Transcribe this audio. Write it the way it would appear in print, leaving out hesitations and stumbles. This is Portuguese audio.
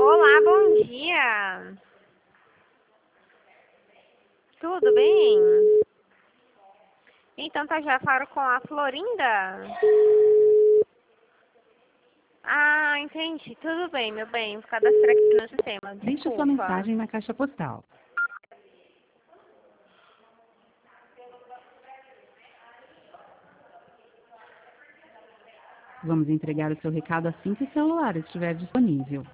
Olá, bom dia. Tudo bem? Então tá, já falaram com a Florinda? Ah, entendi. Tudo bem, meu bem. Vou cadastrar aqui no sistema. Deixe sua Desculpa. mensagem na caixa postal. Vamos entregar o seu recado assim que o celular estiver disponível.